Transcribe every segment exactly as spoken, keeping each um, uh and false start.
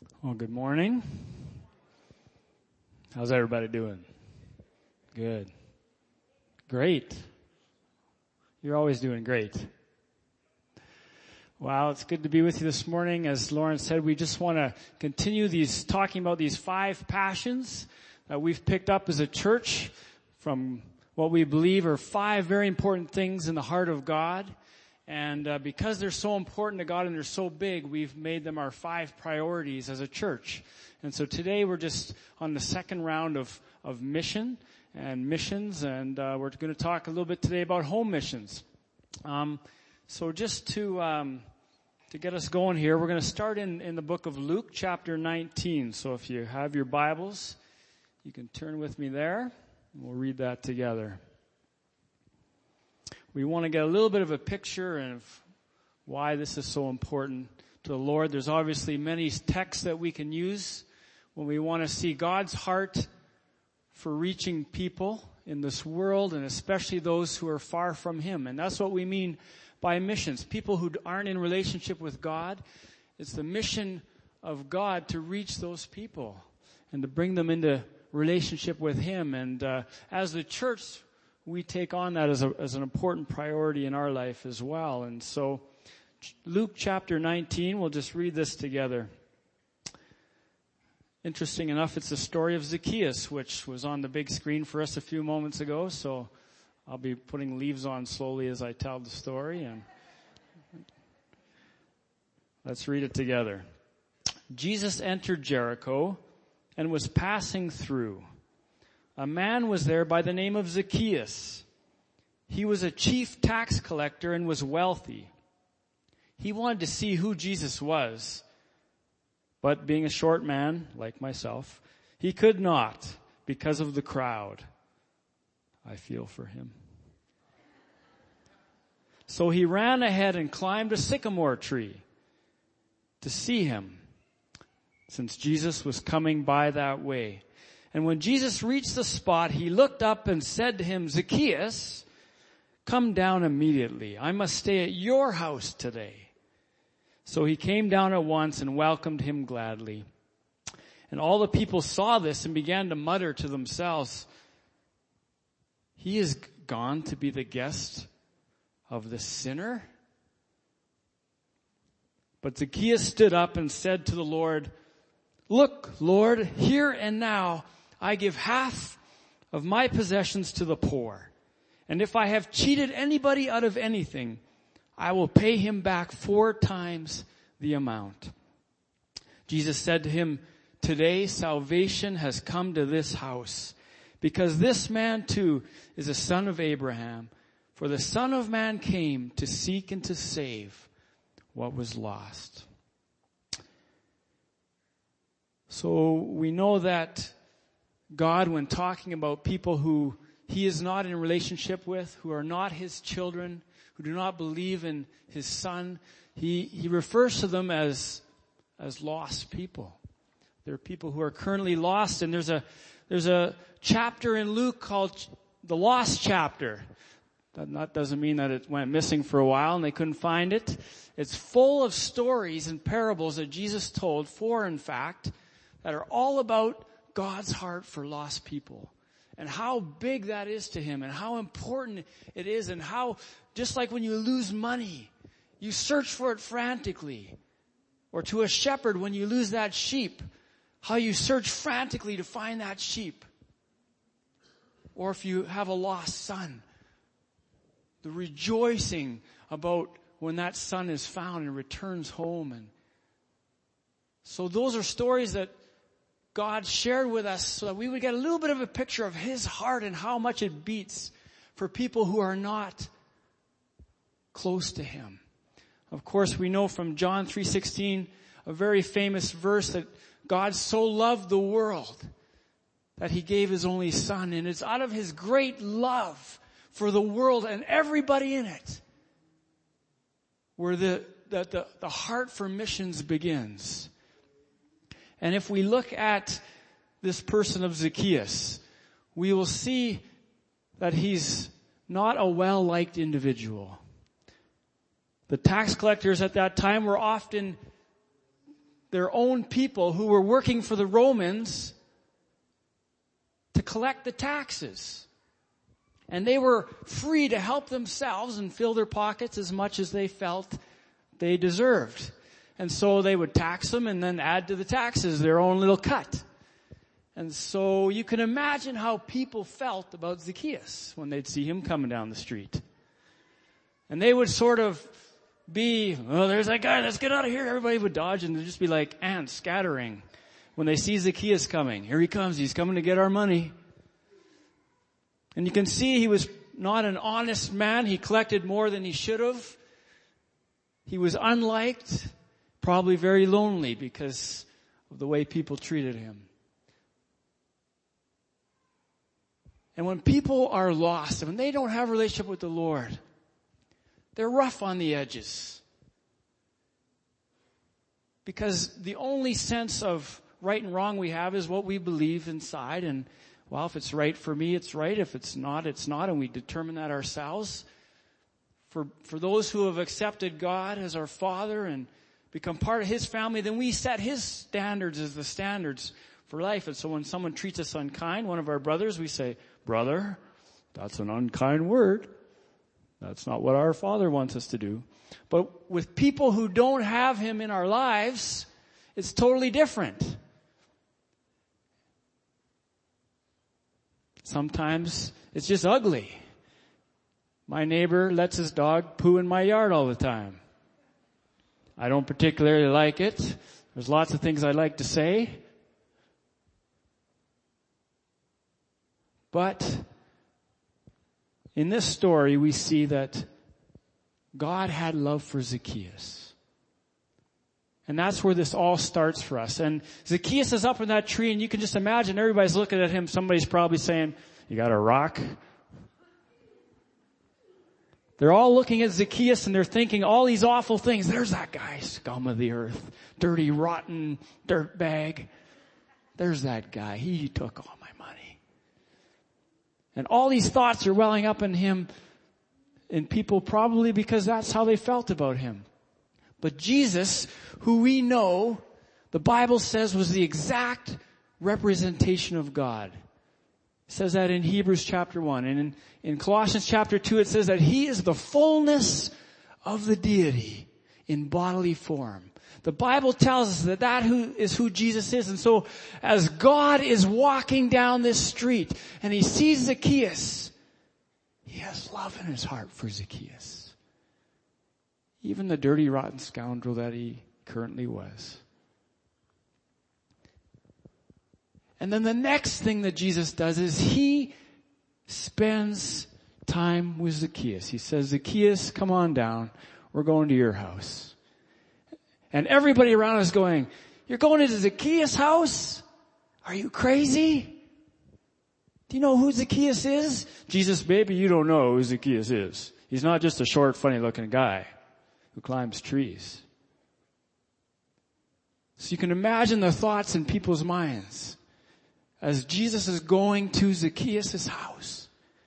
Well, good morning. How's everybody doing? Good. Great. You're always doing great. Wow, it's good to be with you this morning. As Lauren said, we just want to continue these, talking about these five passions that we've picked up as a church from what we believe are five very important things in the heart of God. And uh, because they're so important to God and they're so big, we've made them our five priorities as a church. And so today we're just on the second round of, of mission and missions, and uh, we're going to talk a little bit today about home missions. Um, so just to um, to get us going here, we're going to start in, in the book of Luke, chapter nineteen. So if you have your Bibles, you can turn with me there, and we'll read that together. We want to get a little bit of a picture of why this is so important to the Lord. There's obviously many texts that we can use when we want to see God's heart for reaching people in this world, and especially those who are far from Him. And that's what we mean by missions. People who aren't in relationship with God, it's the mission of God to reach those people and to bring them into relationship with Him. And uh, as the church, we take on that as, a, as an important priority in our life as well. And so Luke chapter nineteen, we'll just read this together. Interesting enough, it's the story of Zacchaeus, which was on the big screen for us a few moments ago. So I'll be putting leaves on slowly as I tell the story. And let's read it together. Jesus entered Jericho and was passing through. A man was there by the name of Zacchaeus. He was a chief tax collector and was wealthy. He wanted to see who Jesus was, but being a short man, like myself, he could not because of the crowd. I feel for him. So he ran ahead and climbed a sycamore tree to see him, since Jesus was coming by that way. And when Jesus reached the spot, he looked up and said to him, Zacchaeus, come down immediately. I must stay at your house today. So he came down at once and welcomed him gladly. And all the people saw this and began to mutter to themselves, he is gone to be the guest of the sinner? But Zacchaeus stood up and said to the Lord, look, Lord, here and now I give half of my possessions to the poor. And if I have cheated anybody out of anything, I will pay him back four times the amount. Jesus said to him, today salvation has come to this house, because this man too is a son of Abraham. For the Son of Man came to seek and to save what was lost. So we know that God, when talking about people who He is not in relationship with, who are not His children, who do not believe in His Son, He, He refers to them as, as lost people. They're people who are currently lost, and there's a, there's a chapter in Luke called the Lost Chapter. That, that doesn't mean that it went missing for a while and they couldn't find it. It's full of stories and parables that Jesus told, four in fact, that are all about God's heart for lost people and how big that is to Him and how important it is, and how, just like when you lose money, you search for it frantically. Or to a shepherd, when you lose that sheep, how you search frantically to find that sheep. Or if you have a lost son, the rejoicing about when that son is found and returns home. And so those are stories that God shared with us so that we would get a little bit of a picture of His heart and how much it beats for people who are not close to Him. Of course, we know from John three sixteen, a very famous verse, that God so loved the world that He gave His only Son. And it's out of His great love for the world and everybody in it where the, that the, the heart for missions begins. And if we look at this person of Zacchaeus, we will see that he's not a well-liked individual. The tax collectors at that time were often their own people who were working for the Romans to collect the taxes. And they were free to help themselves and fill their pockets as much as they felt they deserved. And so they would tax them and then add to the taxes their own little cut. And so you can imagine how people felt about Zacchaeus when they'd see him coming down the street. And they would sort of be, oh, there's that guy, let's get out of here. Everybody would dodge and they'd just be like ants scattering when they see Zacchaeus coming. Here he comes, he's coming to get our money. And you can see he was not an honest man. He collected more than he should have. He was unliked, probably very lonely because of the way people treated him. And when people are lost, and when they don't have a relationship with the Lord, they're rough on the edges. Because the only sense of right and wrong we have is what we believe inside. And, well, if it's right for me, it's right. If it's not, it's not. And we determine that ourselves. For, for those who have accepted God as our Father and become part of His family, then we set His standards as the standards for life. And so when someone treats us unkind, one of our brothers, we say, brother, that's an unkind word. That's not what our Father wants us to do. But with people who don't have Him in our lives, it's totally different. Sometimes it's just ugly. My neighbor lets his dog poo in my yard all the time. I don't particularly like it. There's lots of things I like to say. But in this story, we see that God had love for Zacchaeus. And that's where this all starts for us. And Zacchaeus is up in that tree, and you can just imagine everybody's looking at him. Somebody's probably saying, you got a rock? They're all looking at Zacchaeus, and they're thinking all these awful things. There's that guy, scum of the earth, dirty, rotten dirt bag. There's that guy. He took all my money. And all these thoughts are welling up in him, in people, probably because that's how they felt about him. But Jesus, who we know, the Bible says was the exact representation of God. It says that in Hebrews chapter one. And in, in Colossians chapter two, it says that He is the fullness of the deity in bodily form. The Bible tells us that that who is who Jesus is. And so as God is walking down this street and He sees Zacchaeus, He has love in His heart for Zacchaeus. Even the dirty, rotten scoundrel that he currently was. And then the next thing that Jesus does is He spends time with Zacchaeus. He says, Zacchaeus, come on down. We're going to your house. And everybody around is going, you're going to Zacchaeus' house? Are you crazy? Do you know who Zacchaeus is? Jesus, baby, you don't know who Zacchaeus is. He's not just a short, funny-looking guy who climbs trees. So you can imagine the thoughts in people's minds as Jesus is going to Zacchaeus' house.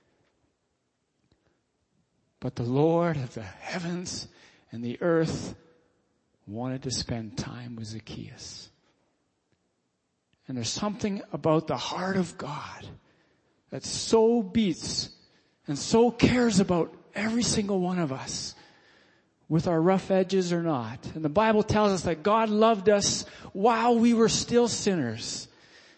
But the Lord of the heavens and the earth wanted to spend time with Zacchaeus. And there's something about the heart of God that so beats and so cares about every single one of us, with our rough edges or not. And the Bible tells us that God loved us while we were still sinners.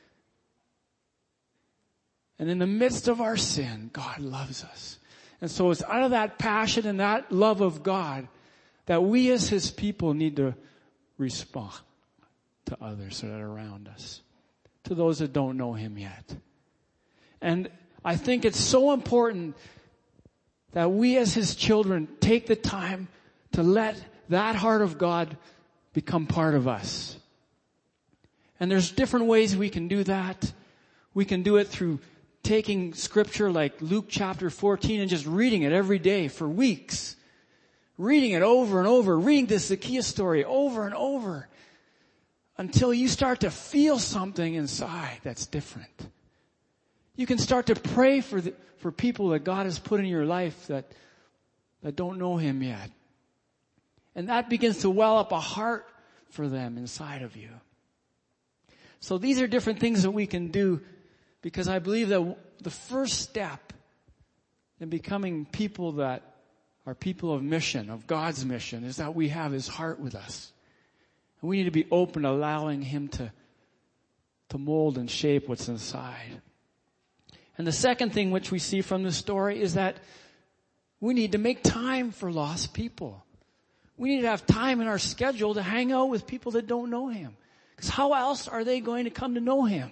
And in the midst of our sin, God loves us. And so it's out of that passion and that love of God that we as His people need to respond to others that are around us, to those that don't know Him yet. And I think it's so important that we as His children take the time to let that heart of God become part of us. And there's different ways we can do that. We can do it through taking scripture like Luke chapter fourteen and just reading it every day for weeks. Reading it over and over, reading this Zacchaeus story over and over until you start to feel something inside that's different. You can start to pray for the, for people that God has put in your life that, that don't know Him yet. And that begins to well up a heart for them inside of you. So these are different things that we can do, because I believe that the first step in becoming people that are people of mission, of God's mission, is that we have His heart with us. And we need to be open to allowing Him to, to mold and shape what's inside. And the second thing which we see from this story is that we need to make time for lost people. We need to have time in our schedule to hang out with people that don't know Him. Because how else are they going to come to know Him?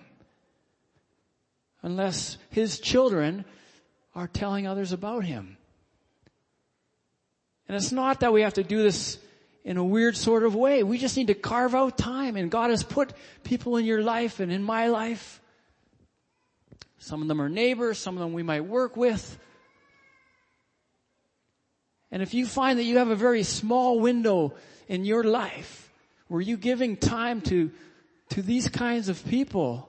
Unless His children are telling others about Him. And it's not that we have to do this in a weird sort of way. We just need to carve out time. And God has put people in your life and in my life. Some of them are neighbors. Some of them we might work with. And if you find that you have a very small window in your life where you're giving time to, to these kinds of people,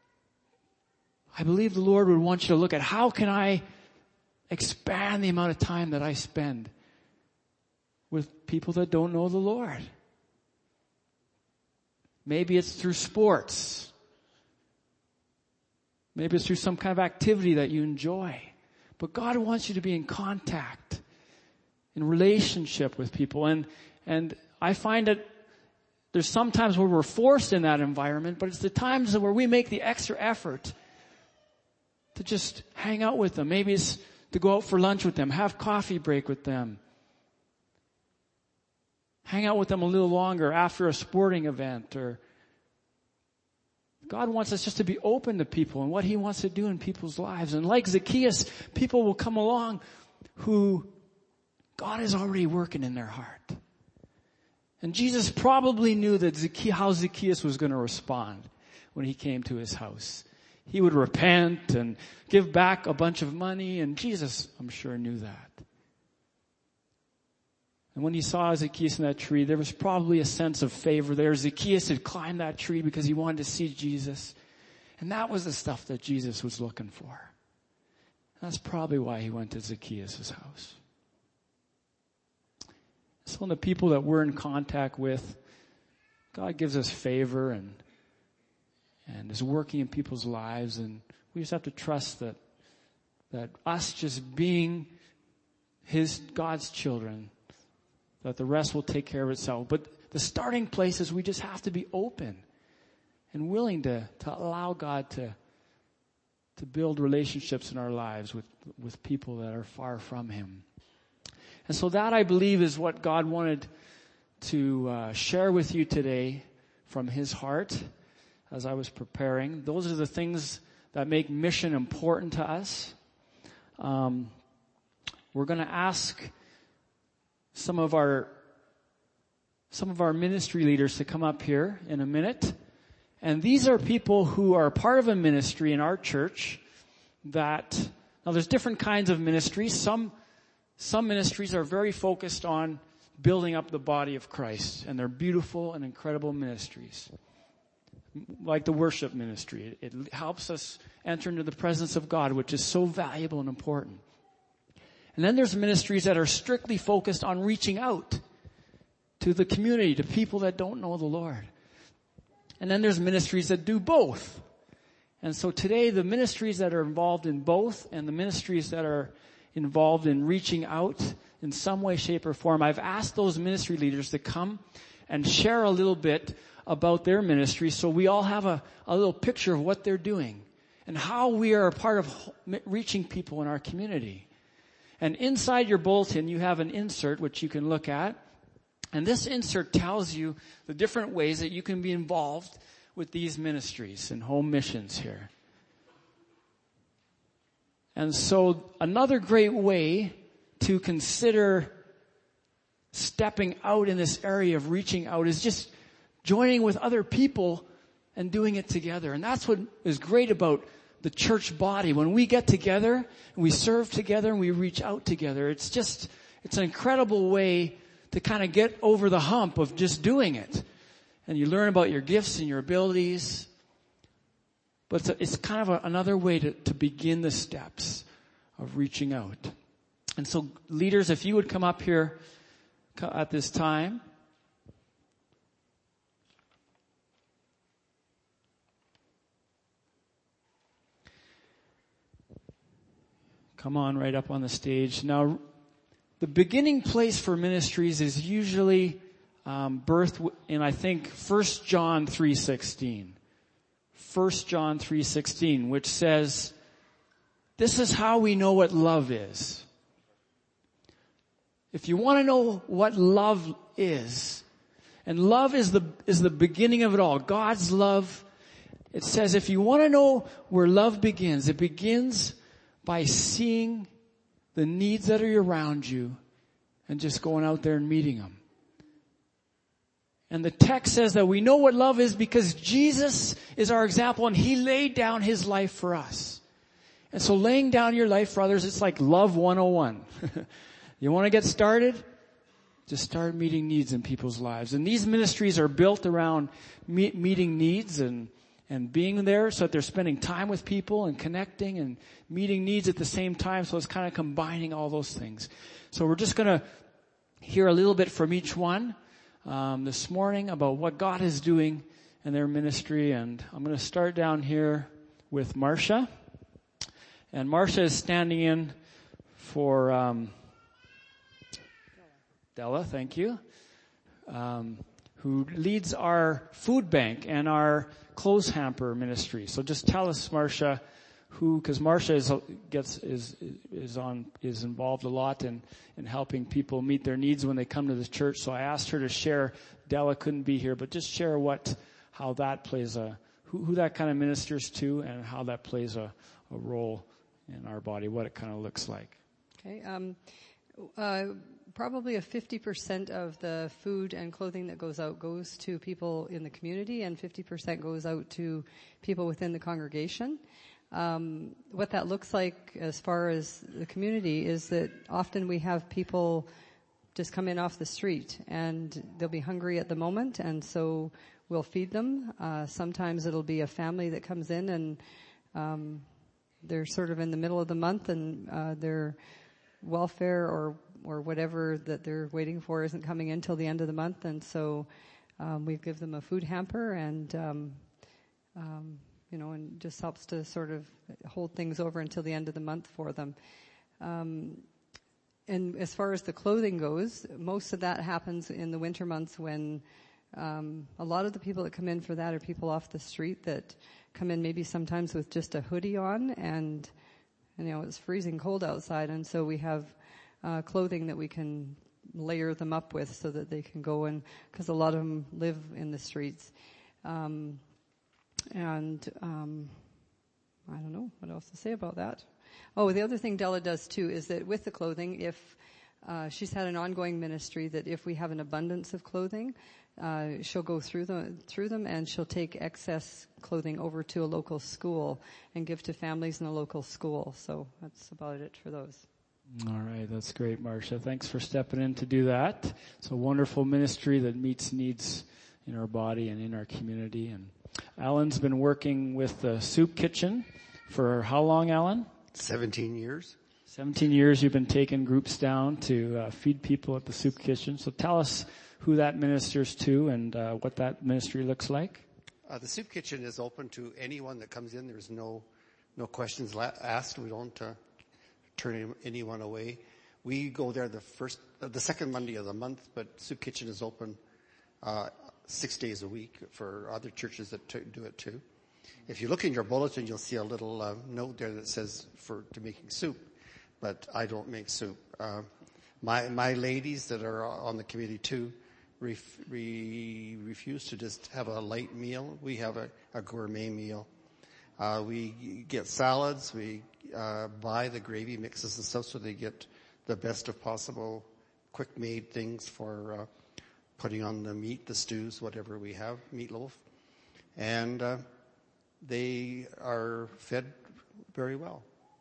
I believe the Lord would want you to look at, how can I expand the amount of time that I spend with people that don't know the Lord? Maybe it's through sports. Maybe it's through some kind of activity that you enjoy. But God wants you to be in contact, in relationship with people. And, and I find that there's some times where we're forced in that environment, but it's the times where we make the extra effort to just hang out with them. Maybe it's to go out for lunch with them, have coffee break with them, hang out with them a little longer after a sporting event. Or God wants us just to be open to people and what He wants to do in people's lives. And like Zacchaeus, people will come along who God is already working in their heart. And Jesus probably knew that Zacchaeus, how Zacchaeus was going to respond when He came to his house. He would repent and give back a bunch of money, and Jesus, I'm sure, knew that. And when He saw Zacchaeus in that tree, there was probably a sense of favor there. Zacchaeus had climbed that tree because he wanted to see Jesus. And that was the stuff that Jesus was looking for. That's probably why He went to Zacchaeus' house. So the people that we're in contact with, God gives us favor and and is working in people's lives, and we just have to trust that that us just being His, God's children, that the rest will take care of itself. But the starting place is we just have to be open and willing to, to allow God to to build relationships in our lives with, with people that are far from Him. And so that, I believe, is what God wanted to uh, share with you today from His heart as I was preparing. Those are the things that make mission important to us. Um, we're going to ask some of our some of our ministry leaders to come up here in a minute. And these are people who are part of a ministry in our church that, now there's different kinds of ministries. Some Some ministries are very focused on building up the body of Christ, and they're beautiful and incredible ministries. Like the worship ministry. It, it helps us enter into the presence of God, which is so valuable and important. And then there's ministries that are strictly focused on reaching out to the community, to people that don't know the Lord. And then there's ministries that do both. And so today, the ministries that are involved in both, and the ministries that are involved in reaching out in some way, shape, or form, I've asked those ministry leaders to come and share a little bit about their ministry, so we all have a, a little picture of what they're doing and how we are a part of reaching people in our community. And inside your bulletin, you have an insert which you can look at. And this insert tells you the different ways that you can be involved with these ministries and home missions here. And so another great way to consider stepping out in this area of reaching out is just joining with other people and doing it together. And that's what is great about the church body. When we get together and we serve together and we reach out together, it's just, it's an incredible way to kind of get over the hump of just doing it. And you learn about your gifts and your abilities. But it's, a, it's kind of a, another way to, to begin the steps of reaching out. And so leaders, if you would come up here at this time. come on right up on the stage. Now, the beginning place for ministries is usually um, birth in, I think, First John three sixteen. First John three sixteen, which says, this is how we know what love is. If you want to know what love is, and love is the, is the beginning of it all, God's love, it says if you want to know where love begins, it begins by seeing the needs that are around you and just going out there and meeting them. And the text says that we know what love is because Jesus is our example and He laid down His life for us. And so laying down your life for others, it's like love one oh one. You want to get started? Just start meeting needs in people's lives. And these ministries are built around meet, meeting needs and, and being there so that they're spending time with people and connecting and meeting needs at the same time. So it's kind of combining all those things. So we're just going to hear a little bit from each one um, this morning about what God is doing in their ministry. And I'm going to start down here with Marcia. And Marcia is standing in for um, Della, thank you, um, who leads our food bank and our clothes hamper ministry. So just tell us, Marcia, who, because Marcia is gets is is on is involved a lot in in helping people meet their needs when they come to the church. So I asked her to share. Della couldn't be here, but just share what how that plays a who, who that kind of ministers to and how that plays a, a role in our body, what it kind of looks like. Okay. Um, uh, probably a fifty percent of the food and clothing that goes out goes to people in the community, and fifty percent goes out to people within the congregation. Um, what that looks like as far as the community is that often we have people just come in off the street and they'll be hungry at the moment, and so we'll feed them. Uh, sometimes it'll be a family that comes in and um, they're sort of in the middle of the month and uh, their welfare or or whatever that they're waiting for isn't coming in till the end of the month, and so um, we give them a food hamper and um, um, you know, and just helps to sort of hold things over until the end of the month for them. Um, and as far as the clothing goes, most of that happens in the winter months when um, a lot of the people that come in for that are people off the street that come in maybe sometimes with just a hoodie on, and you know it's freezing cold outside, and so we have uh, clothing that we can layer them up with so that they can go in, because a lot of them live in the streets. Um, and um, I don't know what else to say about that. Oh, the other thing Della does too is that with the clothing, if uh, she's had an ongoing ministry that if we have an abundance of clothing, uh, she'll go through the through them and she'll take excess clothing over to a local school and give to families in a local school. So that's about it for those. All right, that's great, Marcia. Thanks for stepping in to do that. It's a wonderful ministry that meets needs in our body and in our community. And Alan's been working with the Soup Kitchen for how long, Alan? Seventeen years. Seventeen years you've been taking groups down to uh, feed people at the Soup Kitchen. So tell us who that ministers to and uh, what that ministry looks like. Uh, the Soup Kitchen is open to anyone that comes in. There's no no questions la- asked. We don't uh, turn anyone away. We go there the first, uh, the second Monday of the month, but Soup Kitchen is open uh, six days a week for other churches that t- do it too. If you look in your bulletin, you'll see a little uh, note there that says for to making soup, but I don't make soup. Uh, my my ladies that are on the committee too ref, re, refuse to just have a light meal. We have a, a gourmet meal. Uh, we get salads. We uh, buy the gravy mixes and stuff so they get the best of possible quick-made things for uh, putting on the meat, the stews, whatever we have, meatloaf, and. Uh, They are fed very well.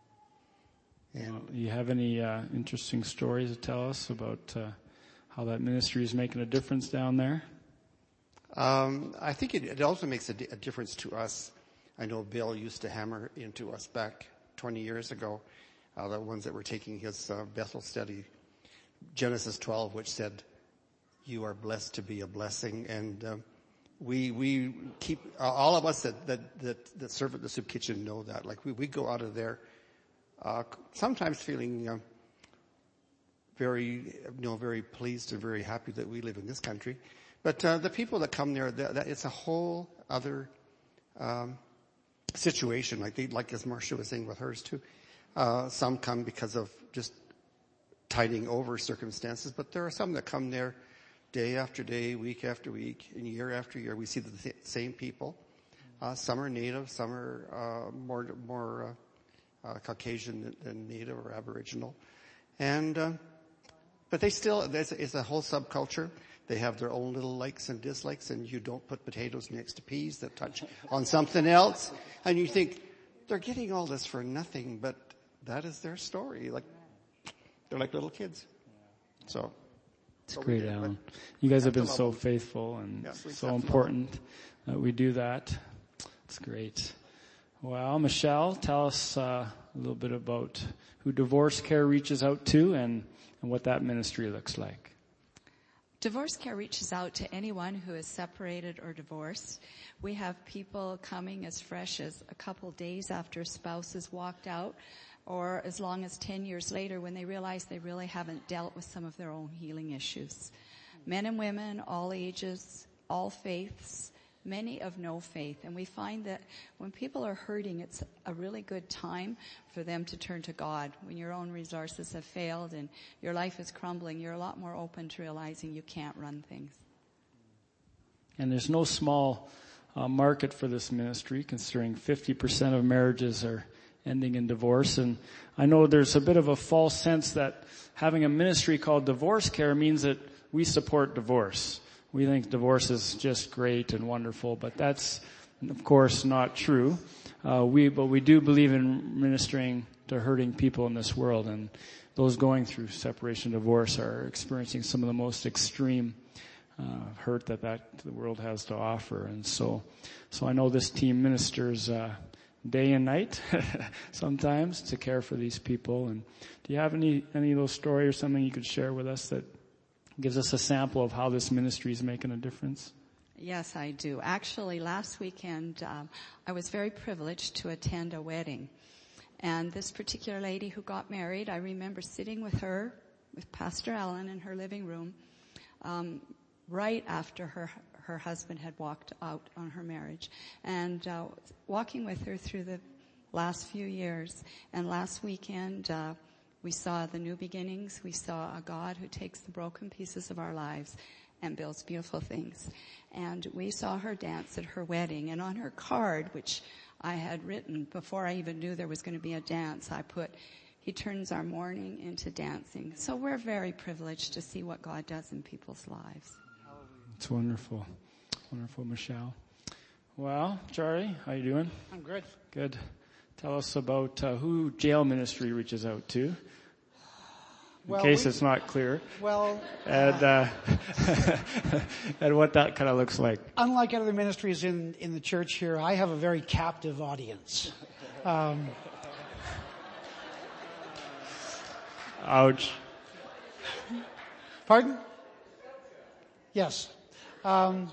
And well, you have any uh, interesting stories to tell us about uh, how that ministry is making a difference down there? Um, I think it, it also makes a, di- a difference to us. I know Bill used to hammer into us back twenty years ago, uh, the ones that were taking his uh, Bethel study, Genesis twelve, which said, "You are blessed to be a blessing," and um, We, we keep, uh, all of us that, that, that, that serve at the Soup Kitchen know that. Like we, we go out of there uh, sometimes feeling uh, very, you know, very pleased and very happy that we live in this country. But uh, the people that come there, that, that, it's a whole other um, situation. Like they, like as Marcia was saying with hers too. Uh, some come because of just tiding over circumstances, but there are some that come there day after day, week after week, and year after year. We see the th- same people. Uh, some are Native, some are uh, more more uh, uh, Caucasian than, than Native or Aboriginal, and uh, but they still there's it's a whole subculture. They have their own little likes and dislikes, and you don't put potatoes next to peas that touch on something else, and you think they're getting all this for nothing, but that is their story. Like they're like little kids. So. It's great, Alan. You guys have been so faithful and yeah, so important that we do that. It's great. Well, Michelle, tell us uh, a little bit about who Divorce Care reaches out to and, and what that ministry looks like. Divorce Care reaches out to anyone who is separated or divorced. We have people coming as fresh as a couple days after a spouse has walked out, or as long as ten years later when they realize they really haven't dealt with some of their own healing issues. Men and women, all ages, all faiths, many of no faith. And we find that when people are hurting, it's a really good time for them to turn to God. When your own resources have failed and your life is crumbling, you're a lot more open to realizing you can't run things. And there's no small uh, market for this ministry, considering fifty percent of marriages are ending in divorce. And I know there's a bit of a false sense that having a ministry called Divorce Care means that we support divorce. We think divorce is just great and wonderful, but that's, of course, not true. Uh, we, but we do believe in ministering to hurting people in this world, and those going through separation and divorce are experiencing some of the most extreme uh, hurt that, that the world has to offer. And so, so I know this team ministers, uh, day and night sometimes to care for these people. And do you have any any of those stories or something you could share with us that gives us a sample of how this ministry is making a difference? Yes, I do. Actually, last weekend um, I was very privileged to attend a wedding. And this particular lady who got married, I remember sitting with her, with Pastor Allen in her living room, um, right after her her husband had walked out on her marriage, and uh, walking with her through the last few years. And last weekend, uh, we saw the new beginnings. We saw a God who takes the broken pieces of our lives and builds beautiful things. And we saw her dance at her wedding. And on her card, which I had written before I even knew there was going to be a dance, I put, "He turns our mourning into dancing." So we're very privileged to see what God does in people's lives. It's wonderful. Wonderful, Michelle. Well, Charlie, how you doing? I'm good. Good. Tell us about uh, who Jail Ministry reaches out to, in well, case we, it's not clear. Well, and uh, and what that kind of looks like. Unlike other ministries in, in the church here, I have a very captive audience. Um, Ouch. Pardon? Yes. Um,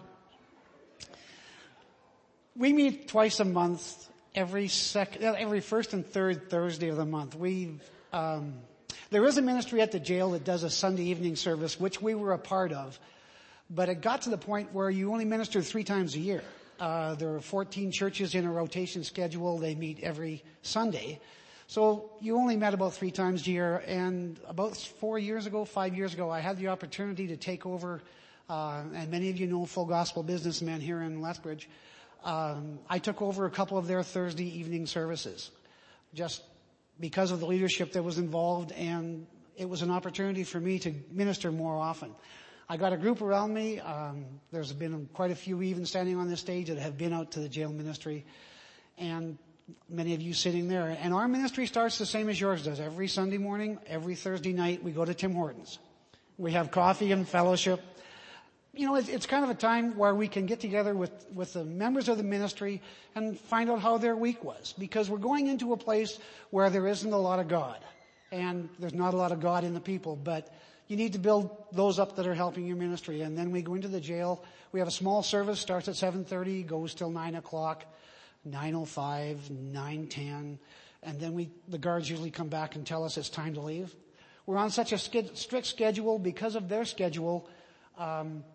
we meet twice a month, every second, every first and third Thursday of the month. We, um, there is a ministry at the jail that does a Sunday evening service, which we were a part of, but it got to the point where you only minister three times a year. Uh, there are fourteen churches in a rotation schedule. They meet every Sunday. So you only met about three times a year, and about four years ago, five years ago, I had the opportunity to take over. Uh, and many of you know Full Gospel Businessmen here in Lethbridge. Um, I took over a couple of their Thursday evening services just because of the leadership that was involved, and it was an opportunity for me to minister more often. I got a group around me. Um, there's been quite a few even standing on this stage that have been out to the jail ministry, and many of you sitting there. And our ministry starts the same as yours does. Every Sunday morning, every Thursday night, we go to Tim Hortons. We have coffee and fellowship. You know, it's, it's kind of a time where we can get together with, with the members of the ministry and find out how their week was. Because we're going into a place where there isn't a lot of God. And there's not a lot of God in the people. But you need to build those up that are helping your ministry. And then we go into the jail. We have a small service, starts at seven thirty, goes till nine o'clock, nine oh five, nine ten. and then we, the guards usually come back and tell us it's time to leave. We're on such a sk- strict schedule because of their schedule. Um,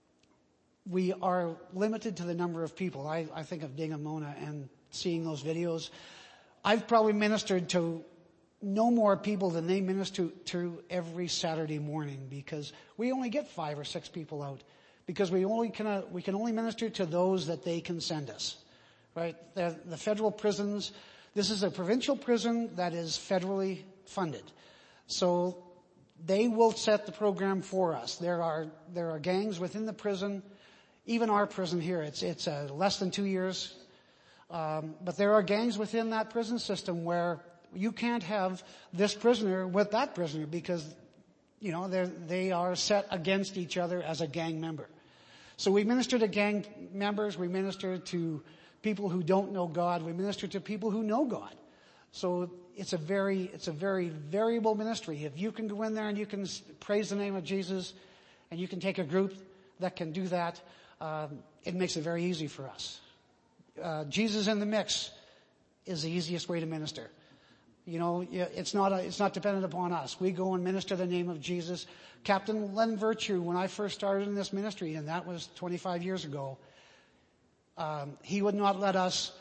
we are limited to the number of people. I, I think of Ding and Mona and seeing those videos. I've probably ministered to no more people than they minister to every Saturday morning, because we only get five or six people out, because we only can uh, we can only minister to those that they can send us, right? The, the federal prisons. This is a provincial prison that is federally funded, so they will set the program for us. There are there are gangs within the prison, even our prison here. It's it's uh, less than two years, um, but there are gangs within that prison system where you can't have this prisoner with that prisoner, because, you know, they they are set against each other as a gang member. So we minister to gang members, we minister to people who don't know God, we minister to people who know God. So it's a very, it's a very variable ministry. If you can go in there and you can praise the name of Jesus, and you can take a group that can do that, um, it makes it very easy for us. Uh, Jesus in the mix is the easiest way to minister. You know, it's not a, it's not dependent upon us. We go and minister the name of Jesus. Captain Len Virtue, when I first started in this ministry, and that was twenty-five years ago, um, he would not let us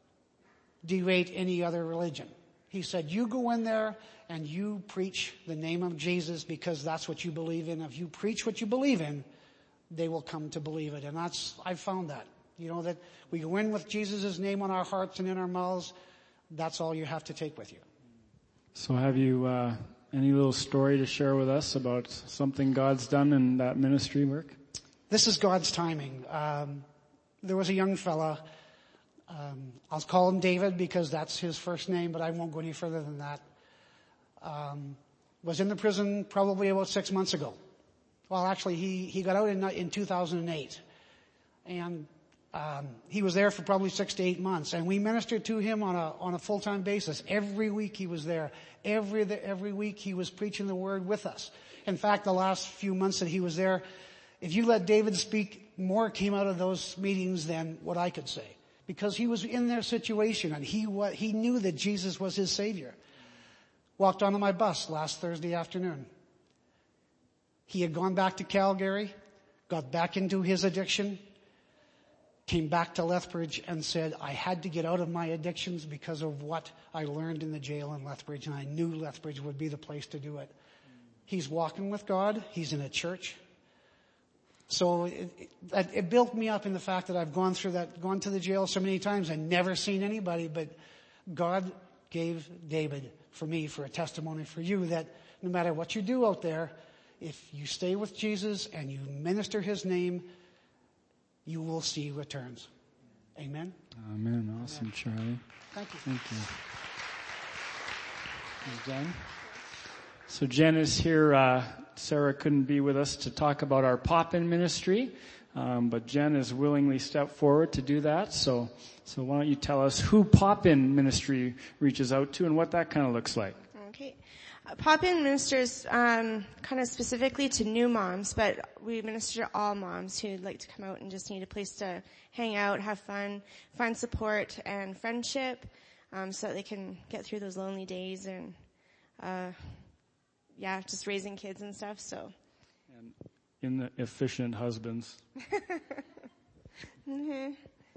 derate any other religion. He said, you go in there and you preach the name of Jesus, because that's what you believe in. If you preach what you believe in, they will come to believe it. And that's, I've found that. You know, that we go in with Jesus' name on our hearts and in our mouths. That's all you have to take with you. So have you uh, any little story to share with us about something God's done in that ministry work? This is God's timing. Um, there was a young fella. Um, I'll call him David because that's his first name, but I won't go any further than that. Um, was in the prison probably about six months ago. Well, actually, he, he got out in, in two thousand eight. And Um, he was there for probably six to eight months, and we ministered to him on a on a full-time basis. Every week he was there. Every every week he was preaching the word with us. In fact, the last few months that he was there, if you let David speak, more came out of those meetings than what I could say, because he was in their situation and he what he knew that Jesus was his Savior. Walked onto my bus last Thursday afternoon. He had gone back to Calgary, got back into his addiction. Came back to Lethbridge and said, I had to get out of my addictions because of what I learned in the jail in Lethbridge, and I knew Lethbridge would be the place to do it. He's walking with God. He's in a church. So it, it, it built me up in the fact that I've gone through that, gone to the jail so many times and never seen anybody, but God gave David for me, for a testimony for you, that no matter what you do out there, if you stay with Jesus and you minister his name, you will see returns. Amen? Amen. Awesome, Charlie. Thank you. Thank you. Is Jen? So Jen is here. Uh, Sarah couldn't be with us to talk about our pop-in ministry, um, but Jen has willingly stepped forward to do that. So, so why don't you tell us who pop-in ministry reaches out to and what that kind of looks like? Okay. Pop-in ministers um, kind of specifically to new moms, but we minister to all moms who'd like to come out and just need a place to hang out, have fun, find support and friendship, um, so that they can get through those lonely days and, uh, yeah, just raising kids and stuff. So, and in the efficient husbands. mm-hmm.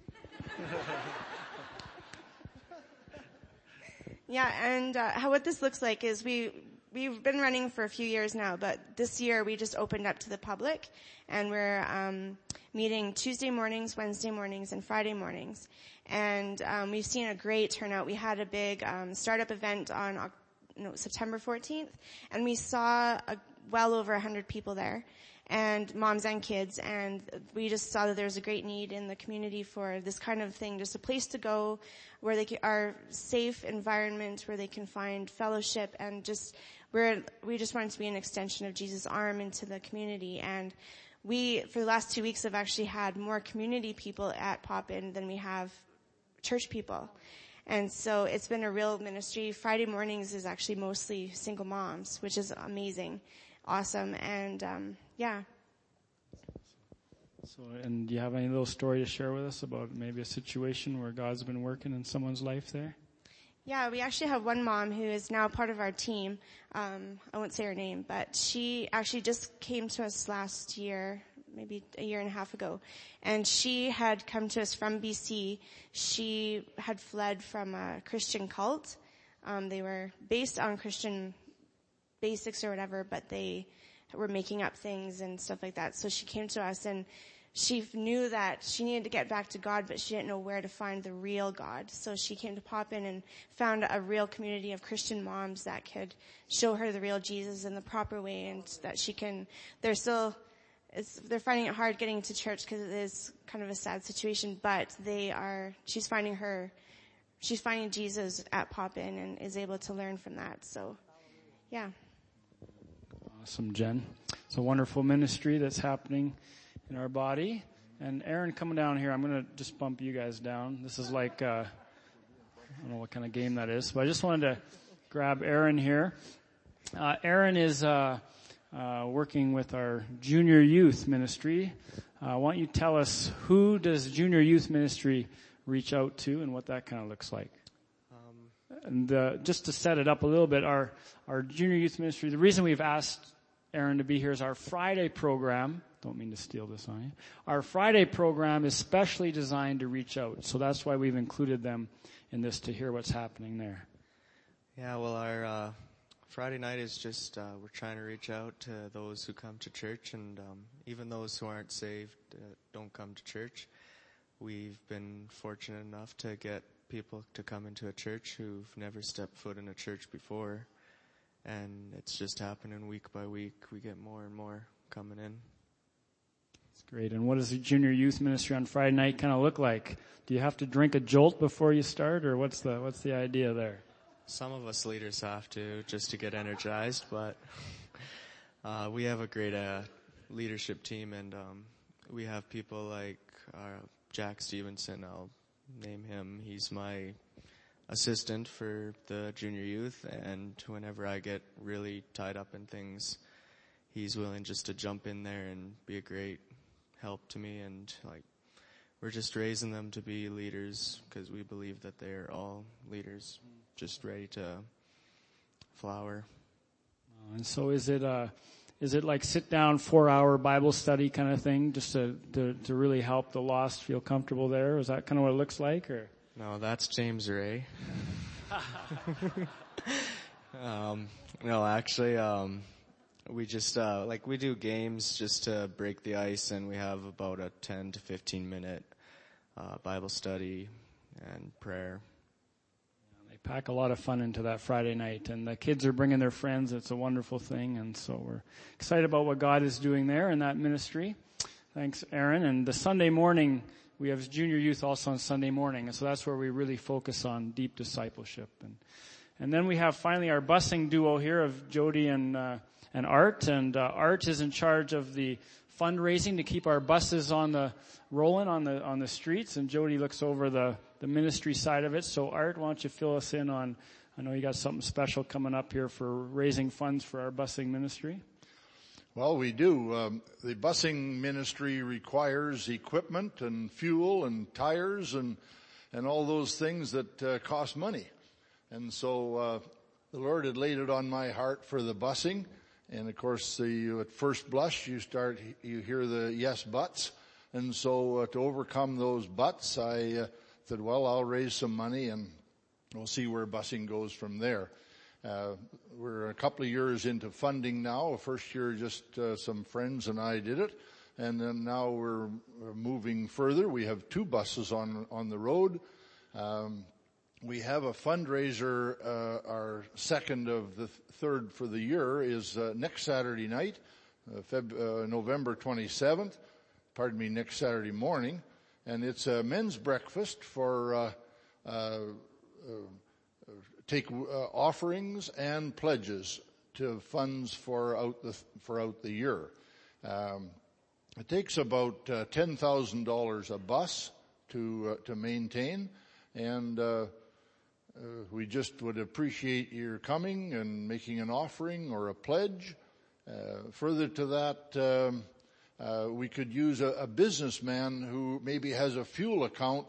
Yeah, and uh, how what this looks like is we we've been running for a few years now, but this year we just opened up to the public, and we're um, meeting Tuesday mornings, Wednesday mornings, and Friday mornings, and um, we've seen a great turnout. We had a big um, startup event on no, September fourteenth, and we saw a, well over one hundred people there, and moms and kids, and we just saw that there's a great need in the community for this kind of thing, just a place to go where they are safe environment, where they can find fellowship, and just we're we just wanted to be an extension of Jesus' arm into the community. And we, for the last two weeks, have actually had more community people at Pop-In than we have church people. And so it's been a real ministry. Friday mornings is actually mostly single moms, which is amazing, awesome, and um yeah. So, and do you have any little story to share with us about maybe a situation where God's been working in someone's life there? Yeah, we actually have one mom who is now part of our team. Um, I won't say her name, but she actually just came to us last year, maybe a year and a half ago. And she had come to us from B C. She had fled from a Christian cult. Um, they were based on Christian basics or whatever, but they were making up things and stuff like that. So she came to us, and she knew that she needed to get back to God, but she didn't know where to find the real God. So she came to Pop In and found a real community of Christian moms that could show her the real Jesus in the proper way, and that she can, they're still, it's, they're finding it hard getting to church because it is kind of a sad situation, but they are, she's finding her, she's finding Jesus at Pop In and is able to learn from that. So, yeah. Awesome, Jen. It's a wonderful ministry that's happening in our body. And Aaron, coming down here, I'm going to just bump you guys down. This is like, uh, I don't know what kind of game that is, but I just wanted to grab Aaron here. Uh, Aaron is uh, uh, working with our junior youth ministry. Uh, why don't you tell us, who does junior youth ministry reach out to and what that kind of looks like? Um, and uh, just to set it up a little bit, our, our junior youth ministry, the reason we've asked Aaron to be here is our Friday program. Don't mean to steal this on you. Our Friday program is specially designed to reach out. So that's why we've included them in this, to hear what's happening there. Yeah, well, our uh, Friday night is just, uh, we're trying to reach out to those who come to church, and um, even those who aren't saved, uh, don't come to church. We've been fortunate enough to get people to come into a church who've never stepped foot in a church before. And it's just happening week by week. We get more and more coming in. That's great. And what does the junior youth ministry on Friday night kind of look like? Do you have to drink a jolt before you start, or what's the what's the idea there? Some of us leaders have to, just to get energized, but uh, we have a great uh, leadership team, and um, we have people like uh, Jack Stevenson. I'll name him. He's my assistant for the junior youth, and whenever I get really tied up in things, he's willing just to jump in there and be a great help to me. And like, we're just raising them to be leaders because we believe that they're all leaders, just ready to flower. And so is it uh is it like sit down four hour Bible study kind of thing, just to, to to really help the lost feel comfortable there? Is that kind of what it looks like, or? No, that's James Ray. um, no, actually, um, we just, uh, like we do games just to break the ice, and we have about a ten to fifteen minute, uh, Bible study and prayer. Yeah, they pack a lot of fun into that Friday night, and the kids are bringing their friends. It's a wonderful thing, and so we're excited about what God is doing there in that ministry. Thanks, Aaron. And the Sunday morning, we have junior youth also on Sunday morning, and so that's where we really focus on deep discipleship. And and then we have finally our busing duo here of Jody and uh, and Art, and uh, Art is in charge of the fundraising to keep our buses on the rolling on the on the streets, and Jody looks over the the ministry side of it. So Art, why don't you fill us in on? I know you got something special coming up here for raising funds for our busing ministry. Well, we do. Um, the busing ministry requires equipment and fuel and tires and and all those things that uh, cost money. And so uh, the Lord had laid it on my heart for the busing. And of course, the, at first blush, you start you hear the yes buts. And so uh, to overcome those buts, I uh, said, well, I'll raise some money and we'll see where busing goes from there. Uh, we're a couple of years into funding now. First year, just uh, some friends and I did it. And then now we're, we're moving further. We have two buses on, on the road. Um, we have a fundraiser, uh, our second of the th- third for the year is, uh, next Saturday night, uh, Feb- uh, November twenty-seventh. Pardon me, next Saturday morning. And it's a men's breakfast for, uh, uh, uh take uh, offerings and pledges to funds for out the for out the year. Um, it takes about uh, ten thousand dollars a bus to uh, to maintain, and uh, uh, we just would appreciate your coming and making an offering or a pledge. Uh, further to that, um, uh, we could use a, a businessman who maybe has a fuel account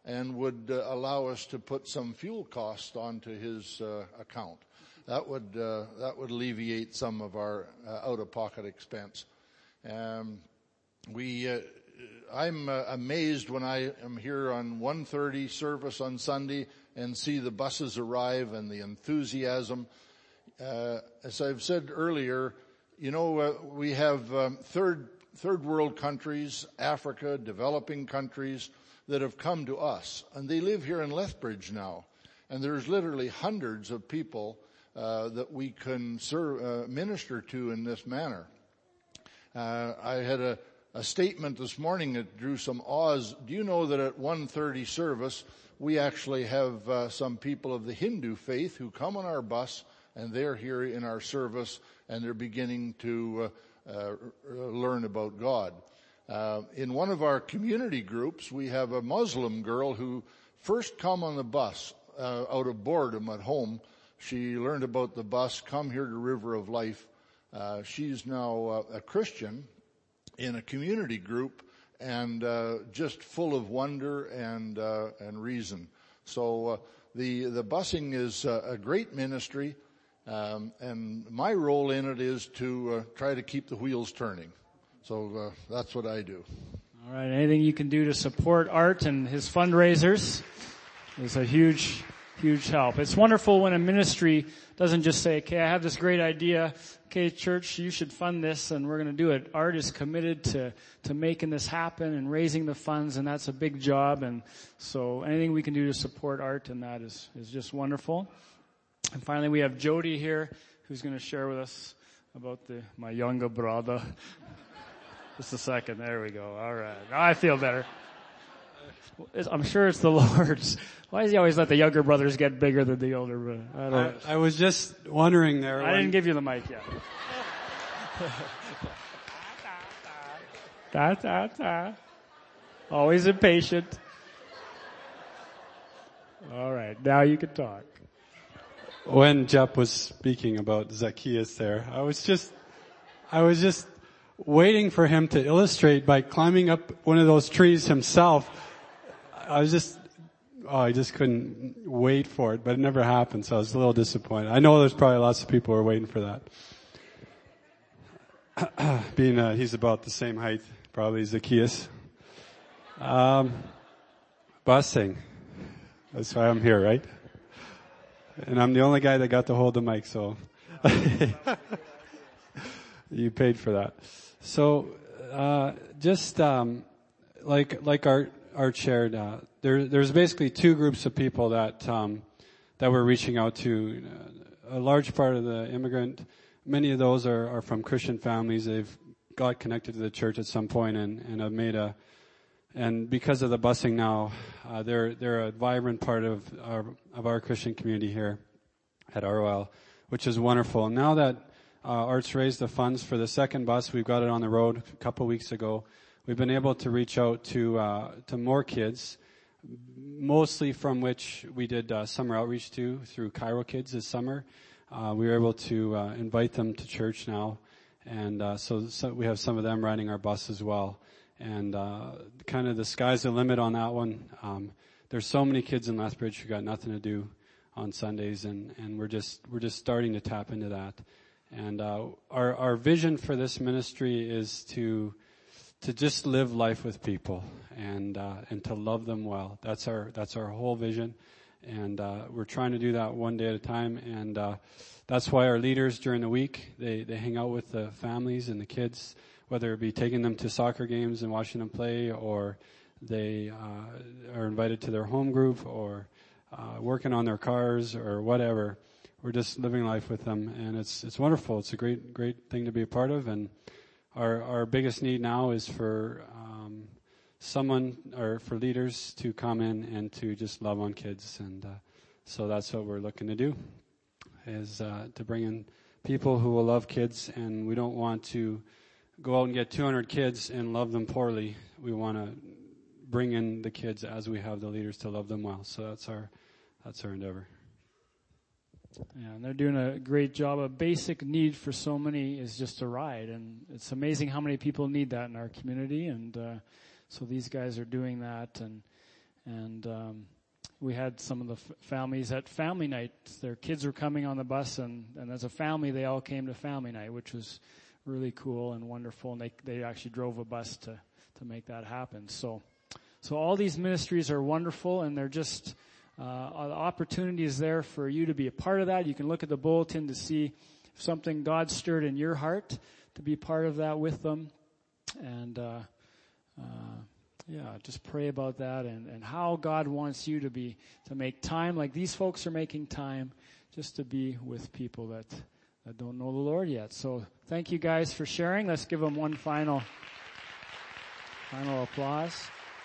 and would uh, allow us to put some fuel cost onto his uh, account. That would uh, that would alleviate some of our uh, out-of-pocket expense. Um, we, uh, I'm uh, amazed when I am here on one thirty service on Sunday and see the buses arrive and the enthusiasm. Uh, as I've said earlier, you know, uh, we have um, third third world countries, Africa, developing countries that have come to us, and they live here in Lethbridge now, and there's literally hundreds of people uh, that we can serve, uh, minister to in this manner. Uh, I had a, a statement this morning that drew some awes. Do you know that at one thirty service, we actually have uh, some people of the Hindu faith who come on our bus, and they're here in our service, and they're beginning to uh, uh, learn about God. Uh, in one of our community groups, we have a Muslim girl who first come on the bus uh, out of boredom at home. She learned about the bus, come here to River of Life. Uh, she's now uh, a Christian in a community group, and uh, just full of wonder and uh, and reason. So uh, the the busing is uh, a great ministry. Um, and my role in it is to uh, try to keep the wheels turning. So uh, that's what I do. All right. Anything you can do to support Art and his fundraisers is a huge, huge help. It's wonderful when a ministry doesn't just say, okay, I have this great idea. Okay, church, you should fund this, and we're going to do it. Art is committed to, to making this happen and raising the funds, and that's a big job. And so anything we can do to support Art in that is, is just wonderful. And finally, we have Jody here, who's going to share with us about the my younger brother. Just a second. There we go. All right. Now I feel better. I'm sure it's the Lord's. Why does he always let the younger brothers get bigger than the older brother? I don't know. I, I was just wondering there. I when... didn't give you the mic yet. ta, ta, ta. Always impatient. All right. Now you can talk. When Jeff was speaking about Zacchaeus there, I was just, I was just waiting for him to illustrate by climbing up one of those trees himself. I was just, oh, I just couldn't wait for it, but it never happened, so I was a little disappointed. I know there's probably lots of people who are waiting for that. Being, uh, he's about the same height, probably Zacchaeus. Um, busing. That's why I'm here, right? And I'm the only guy that got to hold the mic, so you paid for that. So, uh, just, um, like, like Art, Art shared, uh, there, there's basically two groups of people that, um, that we're reaching out to. A large part of the immigrant, many of those are, are from Christian families. They've got connected to the church at some point and, and have made a, and because of the busing now, uh, they're they're a vibrant part of our of our Christian community here at R O L, which is wonderful. Now that uh, Art's raised the funds for the second bus, we've got it on the road a couple of weeks ago. We've been able to reach out to uh, to more kids, mostly from which we did uh, summer outreach to through Cairo Kids this summer. Uh, we were able to uh, invite them to church now, and uh, so, so we have some of them riding our bus as well. And uh kind of the sky's the limit on that one. Um there's so many kids in Lethbridge who got nothing to do on Sundays, and and we're just we're just starting to tap into that. And uh our our vision for this ministry is to to just live life with people and uh and to love them well. That's our that's our whole vision. And uh we're trying to do that one day at a time, and uh that's why our leaders during the week, they they hang out with the families and the kids, whether it be taking them to soccer games and watching them play, or they uh, are invited to their home group, or uh, working on their cars, or whatever. We're just living life with them, and it's it's wonderful. It's a great great thing to be a part of. And our our biggest need now is for um, someone or for leaders to come in and to just love on kids, and uh, so that's what we're looking to do, is uh, to bring in people who will love kids, and we don't want to go out and get two hundred kids and love them poorly. We want to bring in the kids as we have the leaders to love them well. So that's our that's our endeavor. Yeah, and they're doing a great job. A basic need for so many is just a ride, and it's amazing how many people need that in our community. And uh, so these guys are doing that, and And um, we had some of the f- families at family night. Their kids were coming on the bus, and, and as a family, they all came to family night, which was really cool and wonderful. And they they actually drove a bus to to make that happen. So, so all these ministries are wonderful, and they're just uh, the opportunity is there for you to be a part of that. You can look at the bulletin to see if something God stirred in your heart to be part of that with them, and uh, uh, yeah, just pray about that and, and how God wants you to be to make time like these folks are making time, just to be with people that that don't know the Lord yet. So thank you guys for sharing. Let's give them one final. Final applause.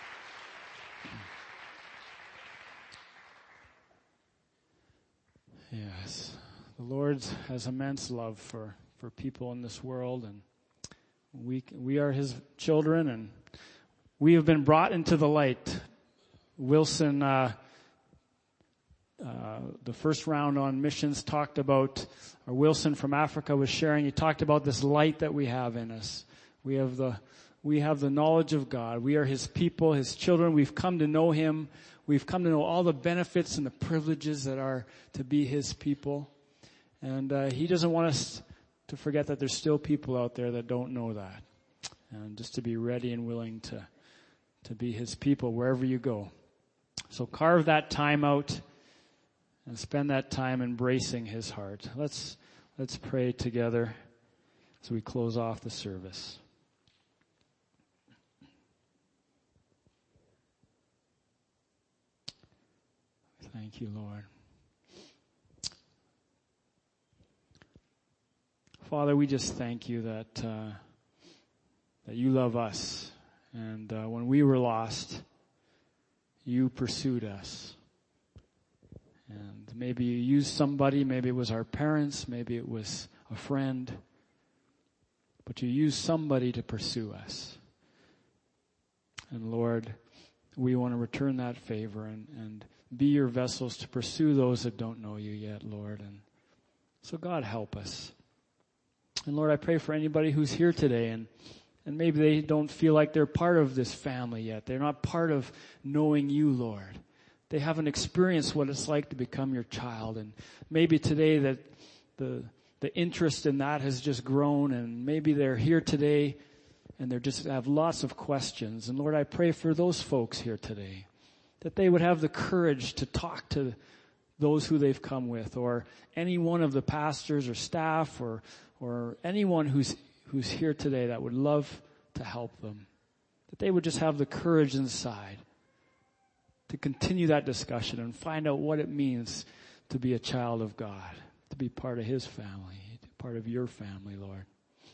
Yes. The Lord has immense love for, for people in this world, and we we are His children, and we have been brought into the light. Wilson, uh, uh, the first round on missions talked about, or Wilson from Africa was sharing, he talked about this light that we have in us. We have the We have the knowledge of God. We are His people, His children. We've come to know Him. We've come to know all the benefits and the privileges that are to be His people. And uh, He doesn't want us to forget that there's still people out there that don't know that. And just to be ready and willing to, to be His people wherever you go. So carve that time out and spend that time embracing His heart. Let's, let's pray together as we close off the service. Thank you, Lord. Father, we just thank you that uh, that you love us, and uh, when we were lost, you pursued us. And maybe you used somebody, maybe it was our parents, maybe it was a friend, but you used somebody to pursue us. And Lord, we want to return that favor and, and be your vessels to pursue those that don't know you yet, Lord. And so God, help us. And Lord, I pray for anybody who's here today and, and maybe they don't feel like they're part of this family yet. They're not part of knowing you, Lord. They haven't experienced what it's like to become your child. And maybe today that the, the interest in that has just grown, and maybe they're here today and they just have lots of questions. And Lord, I pray for those folks here today, that they would have the courage to talk to those who they've come with, or any one of the pastors or staff, or or anyone who's who's here today that would love to help them. That they would just have the courage inside to continue that discussion and find out what it means to be a child of God, to be part of His family, part of your family, Lord.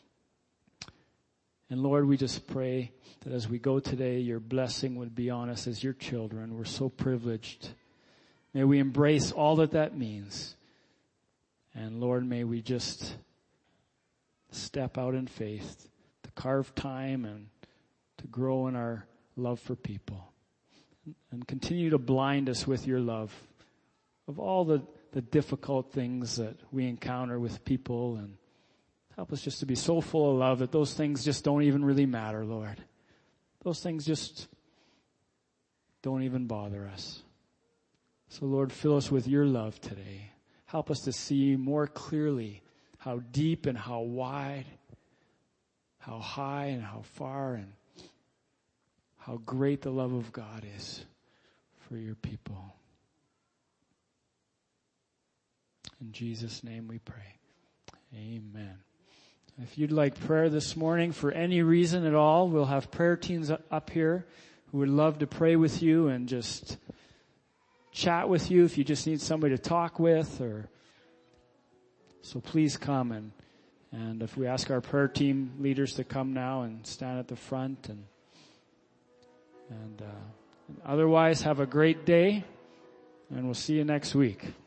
And Lord, we just pray that as we go today, your blessing would be on us as your children. We're so privileged. May we embrace all that that means. And Lord, may we just step out in faith to carve time and to grow in our love for people. And continue to blind us with your love of all the, the difficult things that we encounter with people, and help us just to be so full of love that those things just don't even really matter, Lord. Those things just don't even bother us. So, Lord, fill us with your love today. Help us to see more clearly how deep and how wide, how high and how far, and how great the love of God is for your people. In Jesus' name we pray. Amen. If you'd like prayer this morning for any reason at all, we'll have prayer teams up here who would love to pray with you and just chat with you if you just need somebody to talk with. Or so please come, and and if we ask our prayer team leaders to come now and stand at the front, and and, uh, and otherwise have a great day, and we'll see you next week.